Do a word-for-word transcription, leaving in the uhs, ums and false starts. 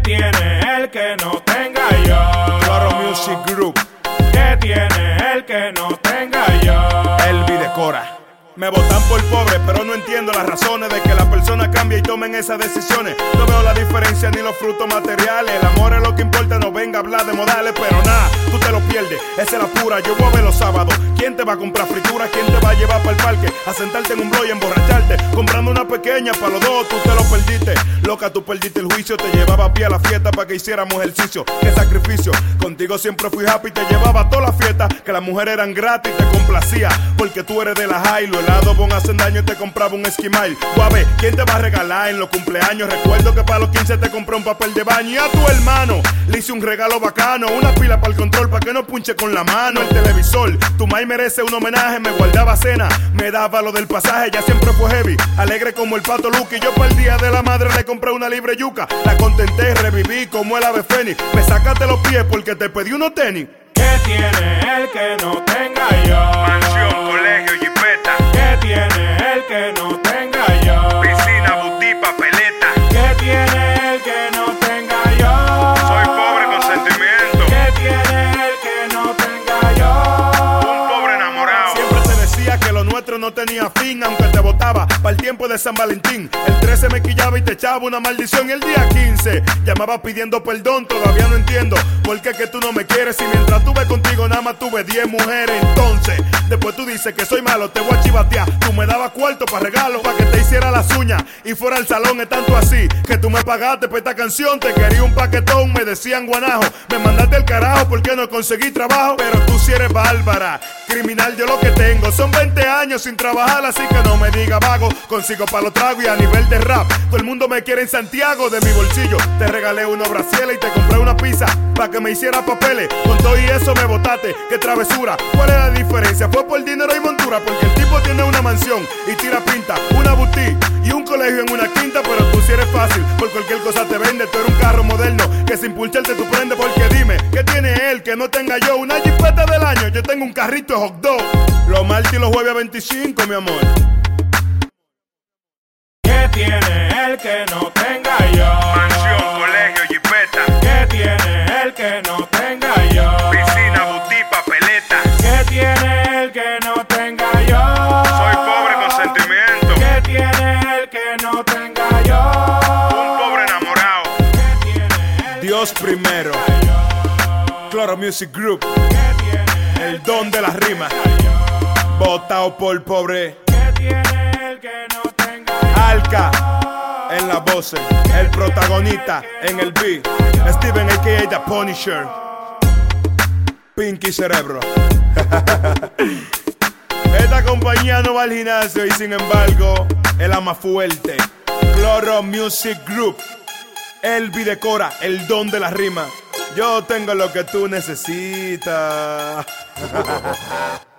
tiene el que no tenga yo? Cloro Music Group. ¿Qué tiene el que no tenga yo? Elvi Decora. Me votan por pobre, pero no entiendo las razones de que la persona cambie y tomen esas decisiones. No veo la diferencia ni los frutos materiales. El amor es lo que importa, no venga a hablar de modales. Pero nada, tú te lo pierdes, esa es la pura. Yo voy a ver los sábados. ¿Quién te va a comprar fritura? ¿Quién te va a llevar para el parque? A sentarte en un blow y emborracharte. Comprando una pequeña para los dos, tú te lo perdiste. Loca, tú perdiste el juicio. Te llevaba a pie a la fiesta para que hiciéramos ejercicio. ¡Qué sacrificio! Contigo siempre fui happy. Te llevaba a toda la fiesta. Que las mujeres eran gratis, te complacía. Porque tú eres de la high. Los helados bon hacen daño y te compraba un esquimal. Guave, ¿quién te va a regalar en los cumpleaños? Recuerdo que para los quince te compré un papel de baño. Y a tu hermano le hice un regalo bacano. Una pila para el control para que no punche con la mano. El televisor, tu mai merece un homenaje. Me guardaba cena, me daba lo del pasaje. Ya siempre fue heavy, alegre como el pato Lucky. Yo para el día de la madre le compré una libre yuca. La contenté, reviví como el ave fénix. Me sacaste los pies porque te pedí unos tenis. ¿Qué tiene el que no tenga yo? Mansión, colegio, jipeta. ¿Qué tiene el que no tenga yo? Piscina, butí, papeleta. ¿Qué tiene el que no tenga yo? Soy pobre con sentimiento. ¿Qué tiene el que no tenga yo? Un pobre enamorado. Siempre te decía que lo nuestro no tenía fin, aunque te votaba para el tiempo de San Valentín. El trece me quillaba y te echaba una maldición. Y el día quince llamaba pidiendo perdón. Todavía no entiendo por qué que tú no me quieres. Y mientras tuve contigo nada más tuve diez mujeres. Entonces, después tú dices que soy malo, te voy a chivatear. Tú me dabas cuarto para regalos, para que te hiciera las uñas y fuera al salón. Es tanto así que tú me pagaste por esta canción. Te quería un paquetón, me decían guanajo. Me mandaste el carajo porque no conseguí trabajo. Pero tú sí eres bárbara, criminal yo lo que tengo. Son veinte años sin trabajar, así que no me diga vago. Consigo para los tragos y a nivel de rap todo el mundo me quiere en Santiago. De mi bolsillo te regalé unos brasieles y te compré una pizza para que me hiciera papeles. Con todo y eso me botaste, qué travesura. ¿Cuál es la diferencia? Fue por dinero y montura. Porque el tipo tiene una mansión y tira pinta, una boutique y un colegio en una quinta. Pero tú sí eres fácil, por cualquier cosa te vende. Tú eres un carro moderno que sin pulcharte tú prende. Porque dime, ¿qué tiene él que no tenga yo? Una jipeta del año, yo tengo un carrito de hot dog. Los martes y los jueves a veinticinco, mi amor. ¿Qué tiene el que no tenga yo? Mansión, colegio, jipeta. ¿Qué tiene el que no tenga yo? Piscina, butí, papeleta. ¿Qué tiene el que no tenga yo? Soy pobre con sentimiento. ¿Qué tiene el que no tenga yo? Un pobre enamorado. ¿Qué tiene el Dios primero. que yo? Cloro Music Group. ¿Qué tiene El don de las rimas. Votado por pobre. ¿Qué tiene el que no tenga yo? Alca en la voz. El protagonista en el beat. Steven a k a. The Punisher. Pinky Cerebro. Esta compañía no va al gimnasio y sin embargo es la más fuerte. Cloro Music Group. Elvi Decora, el don de la rima. Yo tengo lo que tú necesitas.